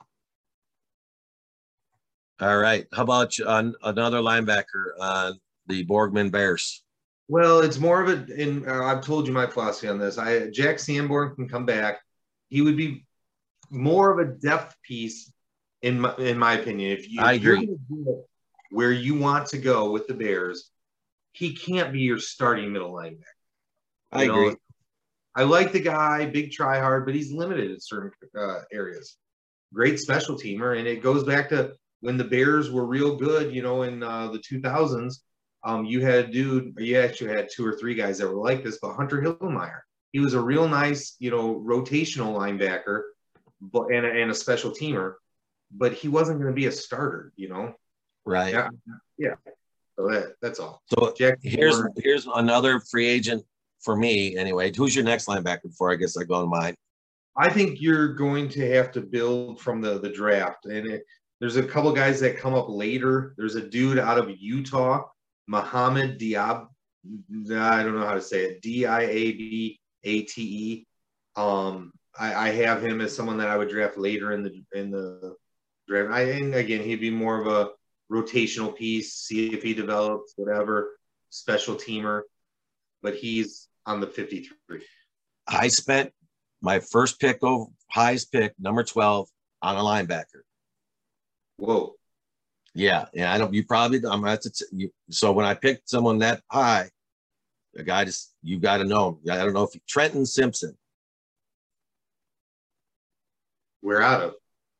All right. How about on another linebacker on the Borgman Bears? Well, it's more of a, and uh, I've told you my philosophy on this. I Jack Sanborn can come back. He would be more of a depth piece, in my, in my opinion. If, you, I if you're agree. going to do it where you want to go with the Bears, he can't be your starting middle linebacker. I You agree. know, I like the guy, big try hard, but he's limited in certain uh, areas. Great special teamer, and it goes back to when the Bears were real good, you know, in uh, the two thousands. Um, you had a dude, you actually had two or three guys that were like this, but Hunter Hillmeyer, he was a real nice, you know, rotational linebacker, but and a, and a special teamer, but he wasn't going to be a starter, you know. Right. Yeah, yeah. So that, that's all. So Jack here's Sanborn. here's another free agent for me. Anyway, who's your next linebacker before I guess I go to mine? I think you're going to have to build from the the draft, and it, There's a couple guys that come up later. There's a dude out of Utah, Muhammad Diab. I don't know how to say it. D I A B A T E. Um, I, I have him as someone that I would draft later in the in the draft. I and again, he'd be more of a rotational piece. See if he develops, whatever, special teamer. But he's on the fifty-three. I spent my first pick over highest pick, number twelve, on a linebacker. Whoa. Yeah, yeah. I don't. You probably. I'm gonna have to. T- you, so when I picked someone that high, the guy just you got to know him. I don't know if he, Trenton Simpson. We're out of.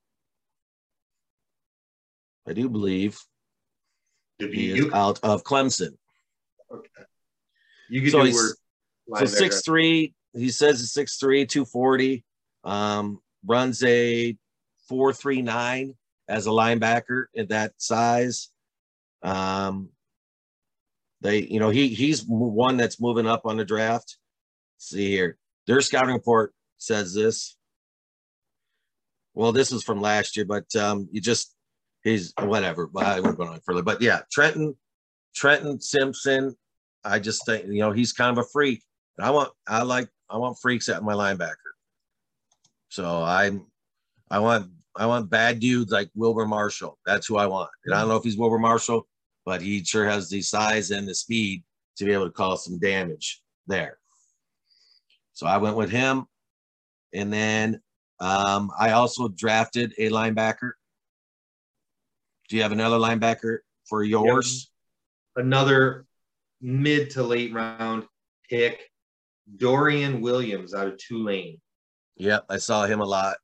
I do believe he is You? out of Clemson. Okay. You could So do he's word so six three. He says it's six three, two forty. Um, runs a four three nine as a linebacker at that size. Um, they, you know, he he's one that's moving up on the draft. Let's see here, their scouting report says this. Well, this is from last year, but um, you just he's whatever. But I won't go on further. But yeah, Trenton, Trenton Simpson. I just think you know he's kind of a freak. I want I like I want freaks at my linebacker. So I'm I want I want bad dudes like Wilbur Marshall. That's who I want. And I don't know if he's Wilbur Marshall, but he sure has the size and the speed to be able to cause some damage there. So I went with him. And then um, I also drafted a linebacker. Do you have another linebacker for yours? Yep. Another mid to late round pick, Dorian Williams out of Tulane. Yep, I saw him a lot.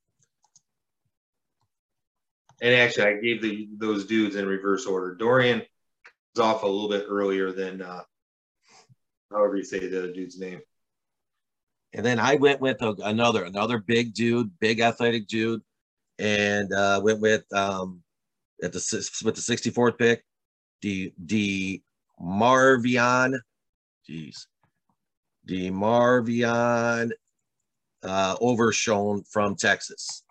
And actually, I gave the those dudes in reverse order. Dorian was off a little bit earlier than, uh, however you say the other dude's name. And then I went with a, another another big dude, big athletic dude, and uh, went with um, at the with the sixty-fourth pick, D D Marvion, jeez, D Marvion uh, Overshown from Texas.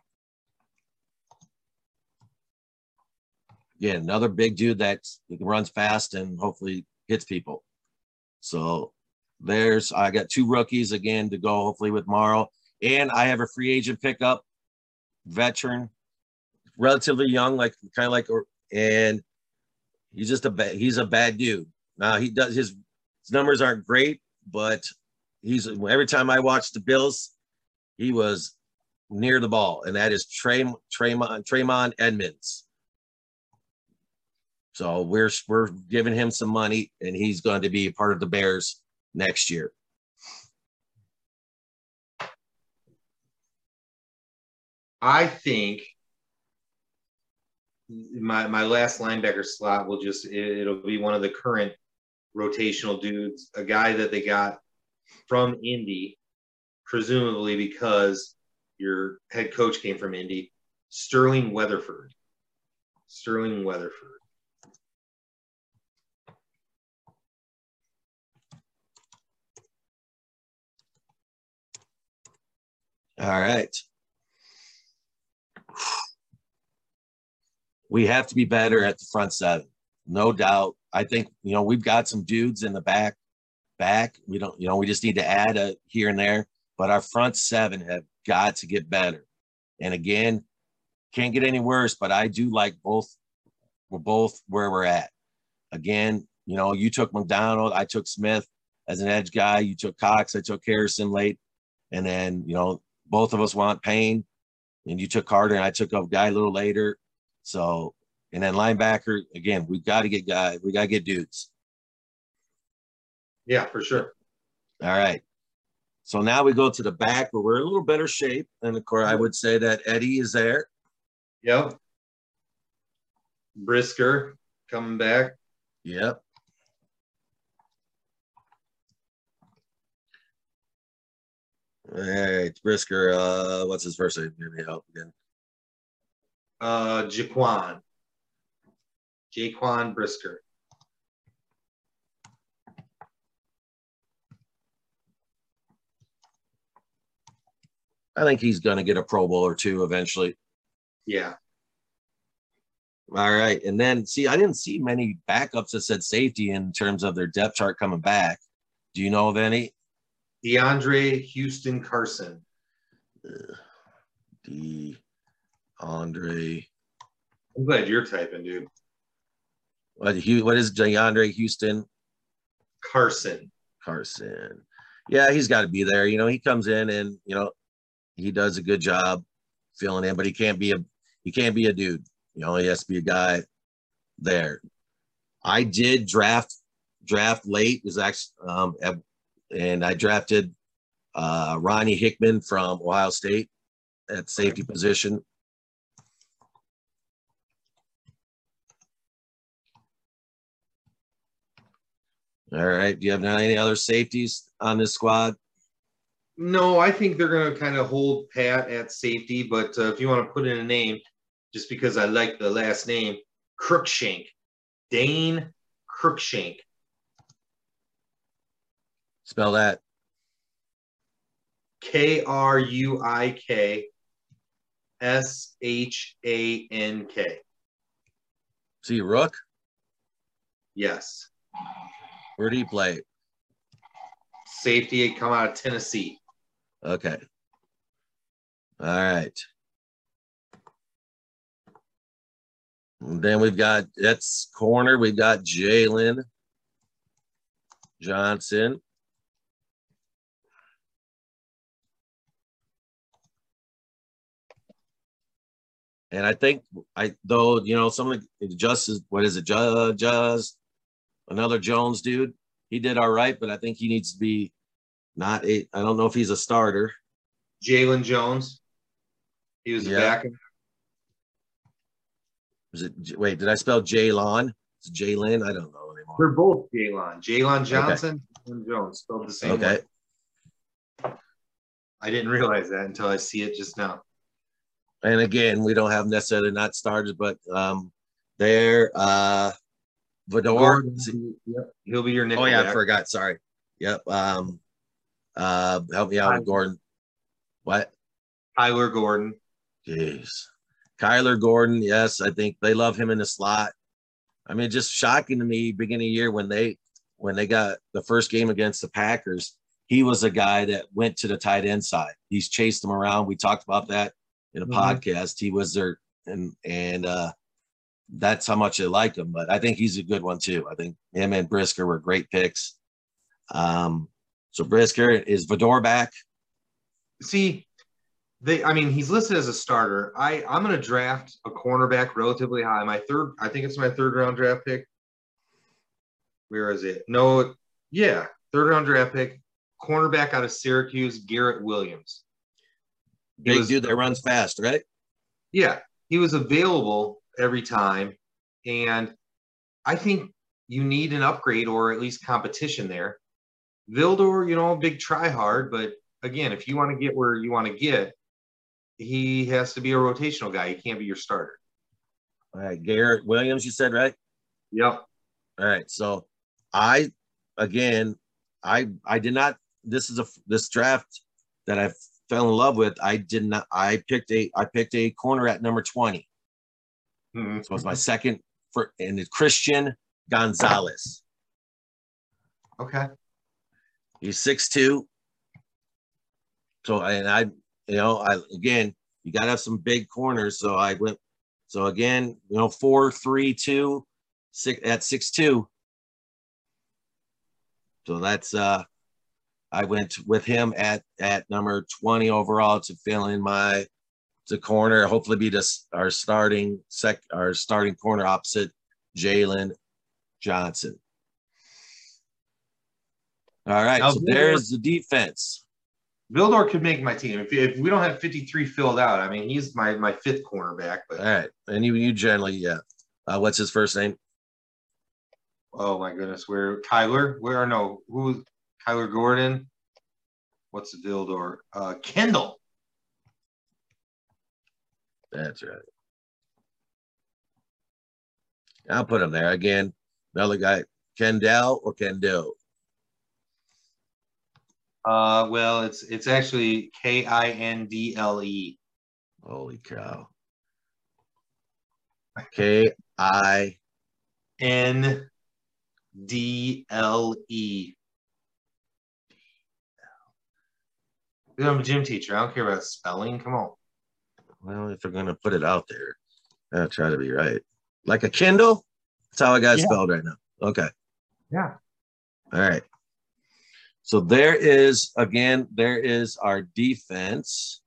Again, another big dude that runs fast and hopefully hits people. So there's, I got two rookies again to go hopefully with Morrow. And I have a free agent pickup, veteran, relatively young, like kind of like, and he's just a bad, he's a bad dude. Now he does, his, his numbers aren't great, but he's, every time I watch the Bills, he was near the ball. And that is Trey, Traymon, Traymon Edmonds. So we're we're giving him some money, and he's going to be a part of the Bears next year. I think my my last linebacker slot will just it, it'll be one of the current rotational dudes, a guy that they got from Indy, presumably because your head coach came from Indy, Sterling Weatherford. Sterling Weatherford. All right. We have to be better at the front seven, no doubt. I think, you know, we've got some dudes in the back, back. We don't, you know, we just need to add a here and there, but our front seven have got to get better. And again, can't get any worse, but I do like both. We're both where we're at. Again, you know, you took McDonald, I took Smith as an edge guy. You took Cox, I took Harrison late. And then, you know, both of us want Payne, and you took Carter, and I took a guy a little later. So, and then linebacker, again, we've got to get guys. We got to get dudes. Yeah, for sure. All right. So now we go to the back where we're in a little better shape. And of course, I would say that Eddie is there. Yep. Brisker coming back. Yep. All right, Brisker. Uh, what's his first name? Give me help again. Uh, Jaquan. Jaquan Brisker. I think he's going to get a Pro Bowl or two eventually. Yeah. All right. And then see, I didn't see many backups that said safety in terms of their depth chart coming back. Do you know of any? DeAndre Houston Carson. Uh, DeAndre. I'm glad you're typing, dude. What, what is DeAndre Houston? Carson. Carson. Yeah, he's got to be there. You know, he comes in and, you know, he does a good job filling in, but he can't be a he can't be a dude. You know, he has to be a guy there. I did draft draft late is actually um and I drafted uh Ronnie Hickman from Ohio State at safety position. All right. Do you have any other safeties on this squad? No, I think they're going to kind of hold pat at safety, but uh, if you want to put in a name, just because I like the last name, Cruikshank. Dane Cruikshank. Spell that. K R U I K S H A N K. See, Rook? Yes. Where do you play? Safety, come out of Tennessee. Okay. All right. And then we've got, that's corner. We've got Jalen Johnson. And I think, I though, you know, some of the Justice, what is it, Jazz, another Jones dude, he did all right, but I think he needs to be not a, I don't know if he's a starter. Jalen Jones. He was yeah. a back. Was it, wait, did I spell Jalen? It's Jalen? I don't know anymore. They're both Jalen. Jalen Johnson okay. and Jones, spelled the same okay. way. I didn't realize that until I see it just now. And again, we don't have necessarily not starters, but um, they're uh, Vador. Yep. He'll be your nickel. Oh yeah, back. I forgot. Sorry. Yep. Um, uh, help me out Tyler. with Gordon. What? Tyler Gordon. Jeez. Kyler Gordon. Yes, I think they love him in the slot. I mean, just shocking to me beginning of the year when they when they got the first game against the Packers. He was a guy that went to the tight end side. He's chased them around. We talked about that in a mm-hmm. podcast. He was there, and and uh, that's how much they like him. But I think he's a good one too. I think him and Brisker were great picks. Um, so Brisker is Vador back. See, they. I mean, he's listed as a starter. I I'm going to draft a cornerback relatively high. My third, I think it's my third round draft pick. Where is it? No, yeah, third round draft pick, cornerback out of Syracuse, Garrett Williams. Big was, dude that runs fast, right? Yeah, he was available every time, and I think you need an upgrade or at least competition there. Vildor, you know, big try hard, but again, if you want to get where you want to get, he has to be a rotational guy. He can't be your starter. All right, Garrett Williams, you said, right? Yep. All right, so I, again, I I did not. This is a this draft that I fell in love with. I did not. I picked a I picked a corner at number twenty. Mm-hmm. So it was my second for, and it's Christian Gonzalez. Okay. He's six two. So and I, you know, I again, you got to have some big corners. So I went. So again, you know, four three two, six at six two. So that's uh, I went with him at at number twenty overall to fill in my to corner. Hopefully, be this our starting sec our starting corner opposite Jalen Johnson. All right, now, so Vildor, there's the defense. Vildor could make my team if, if we don't have fifty-three filled out. I mean, he's my my fifth cornerback. But all right, and you you generally yeah. Uh, what's his first name? Oh my goodness, where Kyler? Where no? Who? Kyler Gordon. What's the Vildor? Uh, Kendall. That's right. I'll put him there again. Another guy, Kendall or Kendall. Uh, well, it's it's actually K I N D L E. Holy cow! K I N D L E. I'm a gym teacher. I don't care about spelling. Come on. Well, if they're gonna put it out there, I'll try to be right. Like a Kindle? That's how I got Yeah. spelled right now. Okay. Yeah. All right. So there is, again, there is our defense.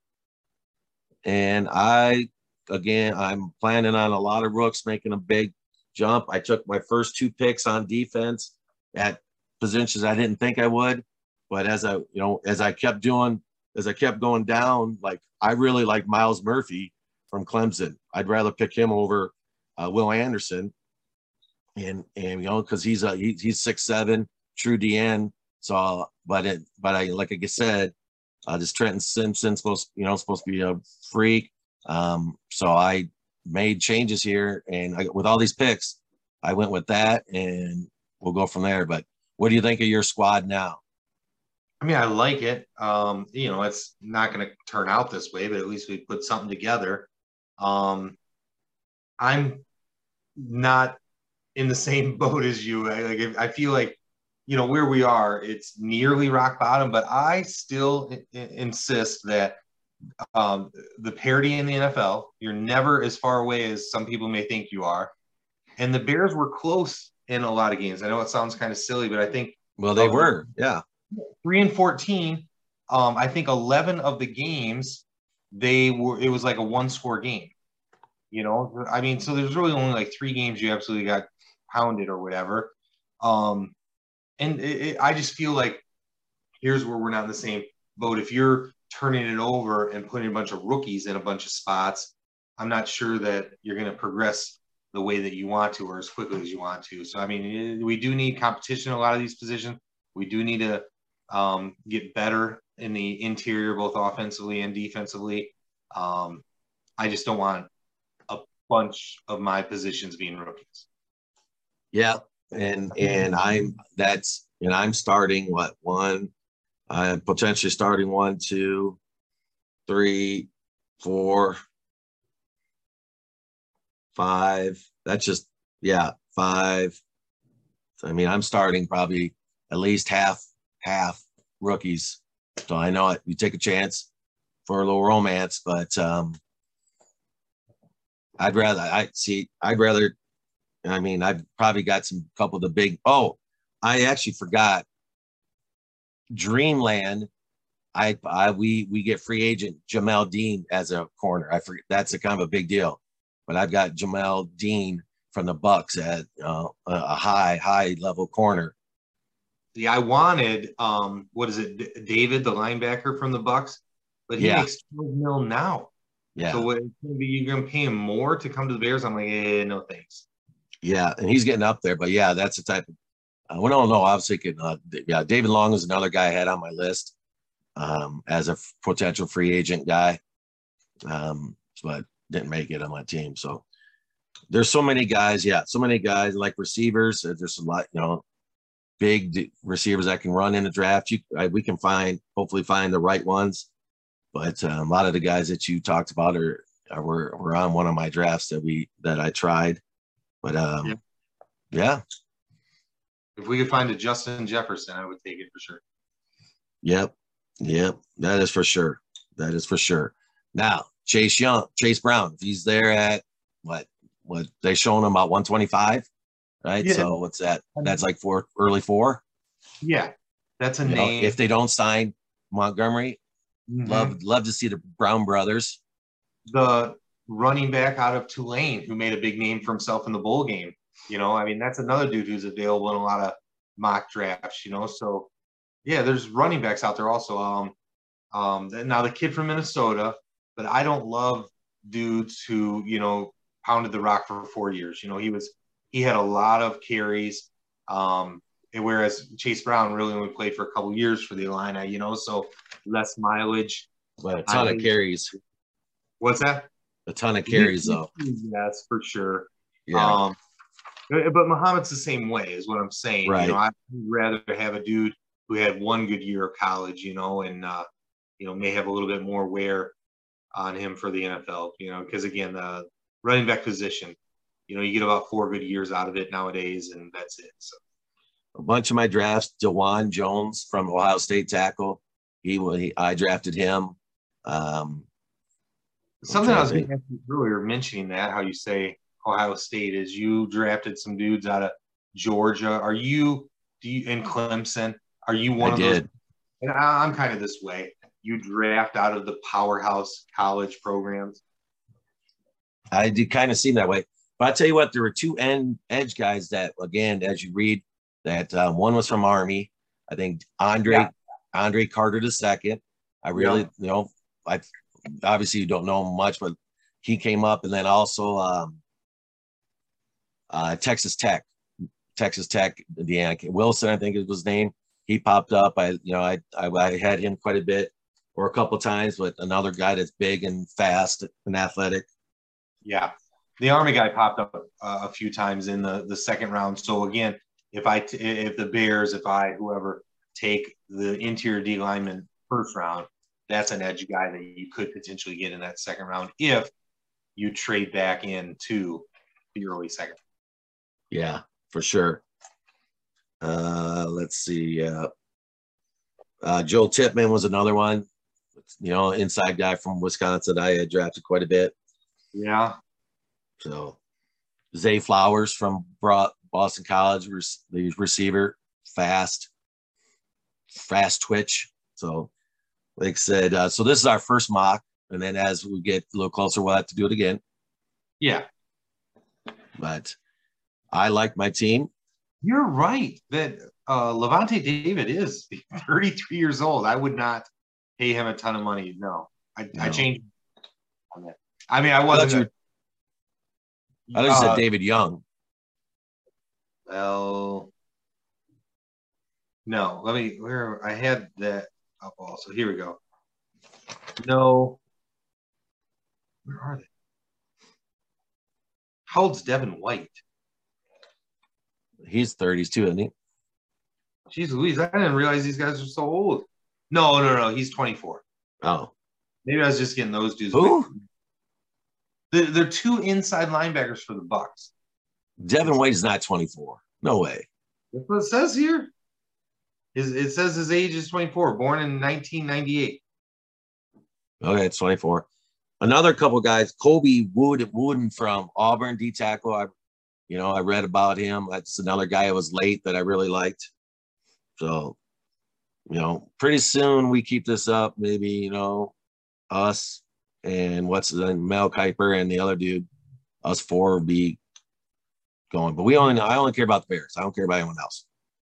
And I, again, I'm planning on a lot of rooks making a big jump. I took my first two picks on defense at positions I didn't think I would. But as I, you know, as I kept doing, as I kept going down, like I really like Miles Murphy from Clemson. I'd rather pick him over uh, Will Anderson. And, and, you know, because he's a, he, he's six, seven, true D N. So, but it, but I, like I said, uh, this Trenton Simpson supposed, you know, supposed to be a freak. Um, so I made changes here, and I, with all these picks, I went with that, and we'll go from there. But what do you think of your squad now? I mean, I like it. Um, you know, it's not going to turn out this way, but at least we put something together. Um, I'm not in the same boat as you. I, like, I feel like, you know, where we are, it's nearly rock bottom, but I still I- insist that um, the parity in the N F L, you're never as far away as some people may think you are. And the Bears were close in a lot of games. I know it sounds kind of silly, but I think Well, they were, yeah. three and fourteen, um, I think eleven of the games, they were, it was like a one score game. You know, I mean, so there's really only like three games you absolutely got pounded or whatever. Um, and it, it, I just feel like here's where we're not in the same boat. If you're turning it over and putting a bunch of rookies in a bunch of spots, I'm not sure that you're going to progress the way that you want to or as quickly as you want to. So, I mean, we do need competition in a lot of these positions. We do need to um, get better in the interior, both offensively and defensively. Um, I just don't want a bunch of my positions being rookies. Yeah. And, and I'm, that's, and I'm starting what, one, I'm potentially starting one, two, three, four, five. That's just, yeah, five. I mean, I'm starting probably at least half, half rookies. So I know it. You take a chance for a little romance, but um, I'd rather, I see, I'd rather, I mean, I've probably got some couple of the big, oh, I actually forgot Dreamland. I, I, we, we get free agent Jamel Dean as a corner. I forget, that's a kind of a big deal, but I've got Jamel Dean from the Bucks at uh, a high, high level corner. Yeah, I wanted um, what is it, D- David, the linebacker from the Bucks, but he Yeah. makes twelve mil now. Yeah. So what, you're going to pay him more to come to the Bears? I'm like, eh, no thanks. Yeah, and he's getting up there, but yeah, that's the type of. Uh, we don't know. Obviously, could uh, yeah, David Long is another guy I had on my list um, as a f- potential free agent guy, um, but didn't make it on my team. So there's so many guys. Yeah, so many guys like receivers. uh, There's a lot, you know, big d- receivers that can run in the draft. You, I, we can find, hopefully, find the right ones. But um, a lot of the guys that you talked about are, are were, were on one of my drafts that we that I tried. But um, Yeah. yeah. If we could find a Justin Jefferson, I would take it for sure. Yep. Yep. That is for sure. That is for sure. Now, Chase Young, Chase Brown, if he's there at what, what they showing him about one twenty-five, right? Yeah. So what's that? That's like four, early four. Yeah. That's a You know, name. if they don't sign Montgomery, Mhm. love, love to see the Brown brothers. The running back out of Tulane who made a big name for himself in the bowl game. You know, I mean, that's another dude who's available in a lot of mock drafts, you know. So yeah, there's running backs out there also. Um, um, now the kid from Minnesota, but I don't love dudes who, you know, pounded the rock for four years. You know, he was he had a lot of carries. Um, and whereas Chase Brown really only played for a couple years for the Illini, you know, so less mileage. But a ton I, of carries. What's that? A ton of carries, though. Yes, for sure. Yeah. Um, but Muhammad's the same way, is what I'm saying. Right. You know, I'd rather have a dude who had one good year of college, you know, and uh, you know, may have a little bit more wear on him for the N F L. You know, because again, the running back position, you know, you get about four good years out of it nowadays, and that's it. So A bunch of my drafts, DeJuan Jones from Ohio State tackle. He, he I drafted him. Um, something I was going to ask you earlier, mentioning that, how you say Ohio State is you drafted some dudes out of Georgia. Are you, do you, in Clemson, are you one I of did. those? And I, I'm kind of this way. You draft out of the powerhouse college programs. I did kind of seem that way. But I tell you what, there were two end edge guys that, again, as you read, that um, one was from Army. I think Andre yeah. Andre Carter the second. I really, yeah. you know, I obviously you don't know him much, but he came up, and then also um, uh, Texas Tech, Texas Tech, Deanna Wilson, I think it was his name. He popped up. I, you know, I, I I had him quite a bit, or a couple times, but another guy that's big and fast and athletic. Yeah, the Army guy popped up uh, a few times in the the second round. So again, if I t- if the Bears, if I whoever take the interior D lineman first round, that's an edge guy that you could potentially get in that second round if you trade back into the early second. Yeah, for sure. Uh, let's see. Uh, uh, Joe Tippmann was another one. You know, inside guy from Wisconsin. I had drafted quite a bit. Yeah. So Zay Flowers from Boston College, the receiver, fast, fast twitch. So, like I said, uh, so this is our first mock, and then as we get a little closer, we'll have to do it again. Yeah. But I like my team. You're right that uh, Levante David is thirty-three years old. I would not pay him a ton of money. No, I, no. I changed. I mean, I wasn't. I thought you said David Young. Well, no. Let me. Where I had that up also. Here we go. No. Where are they? How old's Devin White? He's thirties too, isn't he? Jeez Louise, I didn't realize these guys are so old. No, no, no. He's twenty-four. Oh. Maybe I was just getting those dudes. Who? They're, they're two inside linebackers for the Bucks. Devin White is not twenty-four. No way. That's what it says here. His, it says his age is twenty-four, born in nineteen ninety-eight. Okay, it's twenty-four. Another couple guys, Kobe Wood Wooden from Auburn, D tackle. I, you know, I read about him. That's another guy who was late that I really liked. So, you know, pretty soon we keep this up. Maybe, you know, us and what's the Mel Kiper and the other dude, us four will be going. But we only, I only care about the Bears. I don't care about anyone else.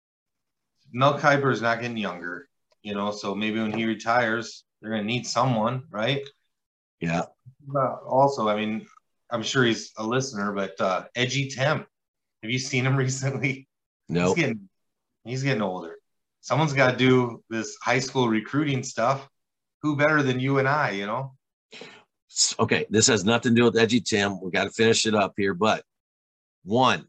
Mel Kiper is not getting younger, you know, so maybe when he retires, they're going to need someone, right? Yeah. Uh, also, I mean, I'm sure he's a listener, but uh, Edgy Temp, have you seen him recently? No. He's getting, he's getting older. Someone's got to do this high school recruiting stuff. Who better than you and I, you know? Okay, this has nothing to do with Edgy Tim. We got to finish it up here, but one,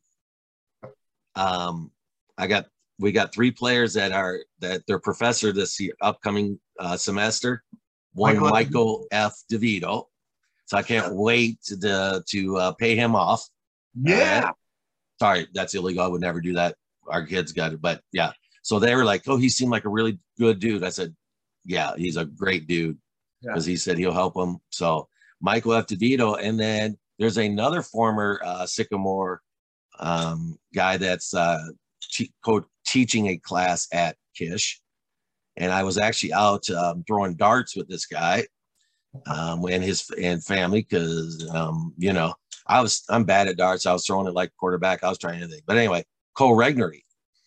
um, I got we got three players that are that they're professor this year, upcoming uh, semester. One, Michael, Michael F. DeVito. So I can't wait to the, to uh, pay him off. Yeah. Uh, sorry, that's illegal. I would never do that. Our kids got it, but yeah. So they were like, "Oh, he seemed like a really good dude." I said, "Yeah, he's a great dude," because yeah. he said he'll help him. So Michael F. DeVito, and then there's another former uh, Sycamore um, guy that's uh, te- co- teaching a class at Kish, and I was actually out um, throwing darts with this guy um, and his and family because um, you know I was I'm bad at darts. I was throwing it like quarterback. I was trying anything, but anyway, Cole Regnery.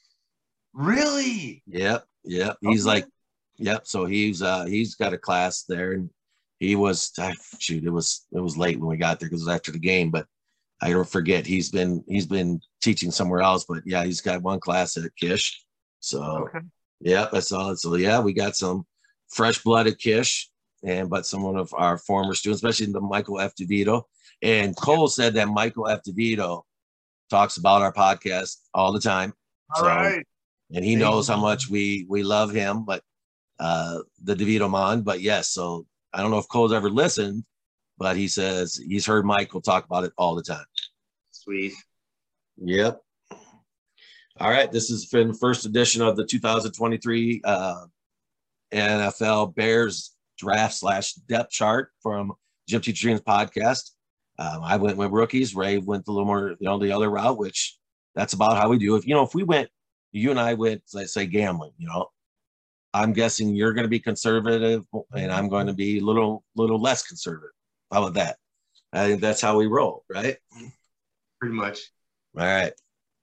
Really? Yep, yep. He's okay. like, yep. So he's uh he's got a class there, and he was shoot. It was it was late when we got there because it was after the game, but I don't forget he's been he's been teaching somewhere else. But yeah, he's got one class at Kish. So okay. yeah, that's all. So yeah, we got some fresh blood at Kish, and but some of our former students, especially the Michael F. DeVito. And Cole said that Michael F. DeVito talks about our podcast all the time. All so, right. And he knows how much we we love him, but uh, the DeVito Mon. But yes, so I don't know if Cole's ever listened, but he says he's heard Michael talk about it all the time. Sweet. Yep. All right. This has been the first edition of the two thousand twenty-three uh, N F L Bears draft slash depth chart from Gym Teacher Dreams podcast. Um, I went with rookies. Ray went a little more, you know, the other route, which that's about how we do. If, you know, if we went, you and I went, let's say, gambling, you know, I'm guessing you're going to be conservative and I'm going to be a little, little less conservative. How about that? I think that's how we roll, right? Pretty much. All right.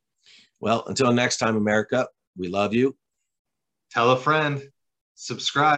Well, until next time, America, we love you. Tell a friend. Subscribe.